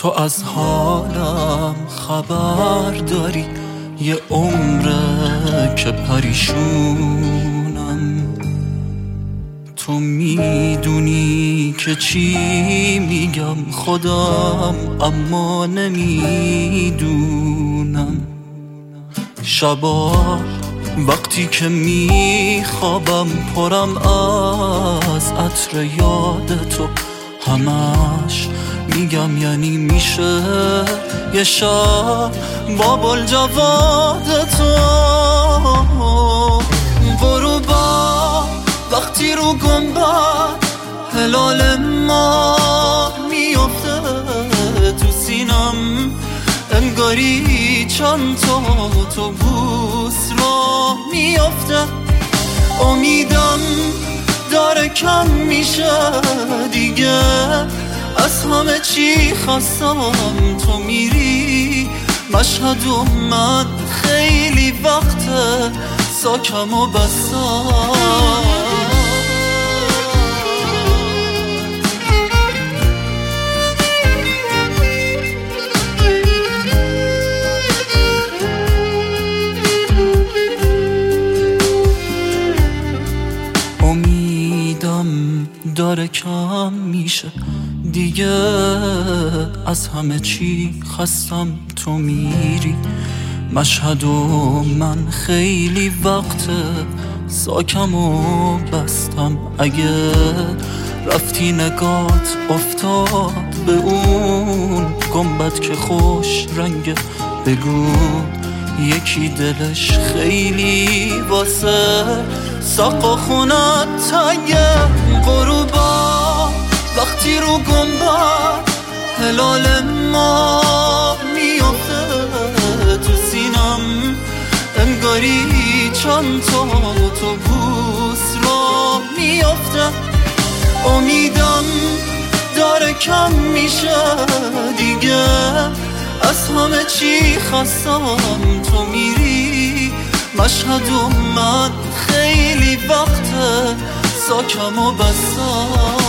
تو از حالم خبر داری، یه عمره که پریشونم. تو میدونی که چی میگم خودم، اما نمیدونم. شبا وقتی که میخوابم پرم از عطر یاد تو، همش میگم یعنی میشه یه شب با بلجواد تو. غروبا وقتی رو گنبد هلال ما میفته تو سینم، انگاری چند تا اتوبوس را میفته. امیدم داره کم میشه دیگه، از همه چی خستم. تو میری مشهد و من خیلی وقته ساکم و بستم. امیدم داره کم میشه دیگه، از همه چی خستم. تو میری مشهد و من خیلی وقته ساکم و بستم. اگه رفتی نگات افتاد به اون گنبد که خوش رنگه، بگو یکی دلش خیلی واسه ساقا خونت تنگه. غروبا وقتی رو گنبد هلال ما میفته تو سینم، انگاری چند تا اتوبوس را میفته. امیدم داره کم میشه دیگه، از همه چی خستم. تو میری مشهد و من خیلی وقته ساکم و بستم.